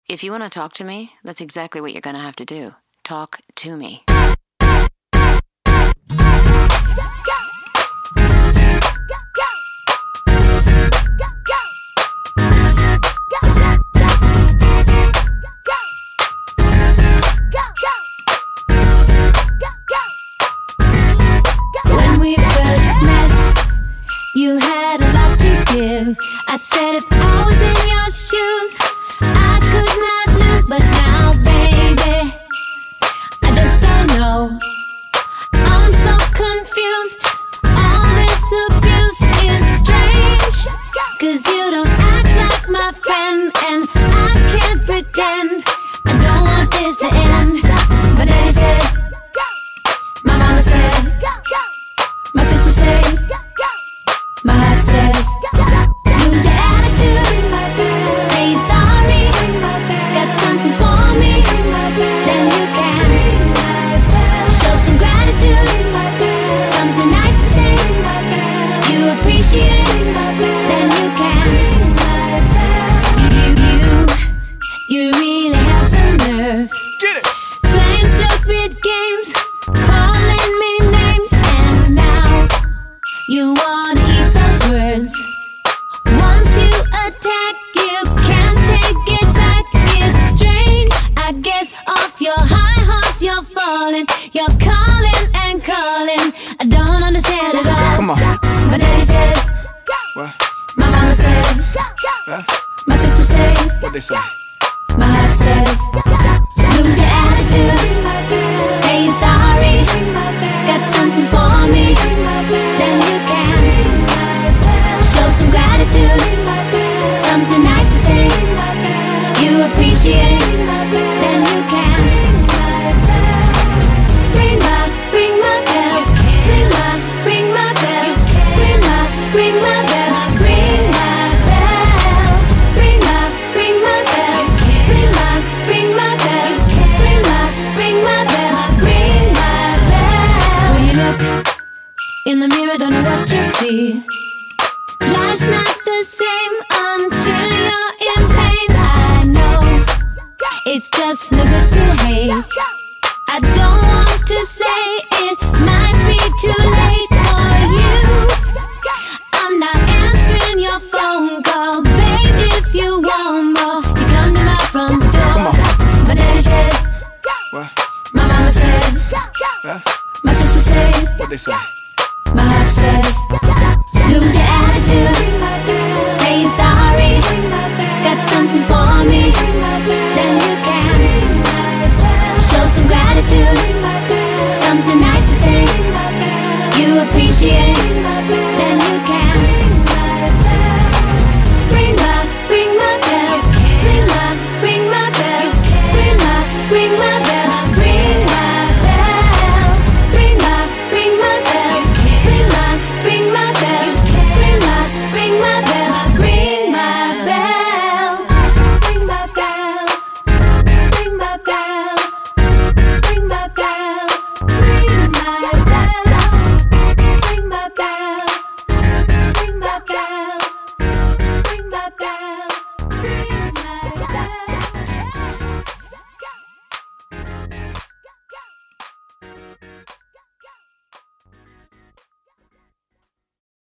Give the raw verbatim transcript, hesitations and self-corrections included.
If you want to talk to me, that's exactly what you're going to have to do. Talk to me. When we first met, you had a lot to give. I said if I was in your shoes, I could not lose. But now, baby, I just don't know. I'm so confused. All this abuse is strange, 'cause you don't act like my friend, and I can't pretend I don't want this to end. My daddy said, my mama said, my sister said, my heart says, lose your attitude, say sorry, got something for me, then you can show some gratitude, something nice to say, you appreciate, then you can. You, you, you really have some nerve. Get it! Playing stupid games, calling me names, and now you wanna eat those words. Once you attack, you can't take it back. It's strange, I guess off your high horse you're falling. You're calling and calling, I don't understand it all. Come on. My daddy said, What? my mama said, Huh? my sister said, What they say? my heart says, lose your attitude, say sorry, got something for me, then you can show some gratitude, something nice to say, you appreciate, then you can ring my, ring my bell, ring my, ring my bell, ring my, ring my bell, ring my bell, ring my, ring my bell, ring my, ring my bell, ring my, ring my bell, ring my bell. When you look in the mirror, don't know what you see. Life's not the same until you're in pain. I know it's just no good to hate. I don't want to say it might be too late for you. I'm not answering your phone call, babe. If you want more, you come to my front door. Come on. My daddy said, What? my mama said, Huh? my sister said, What they say?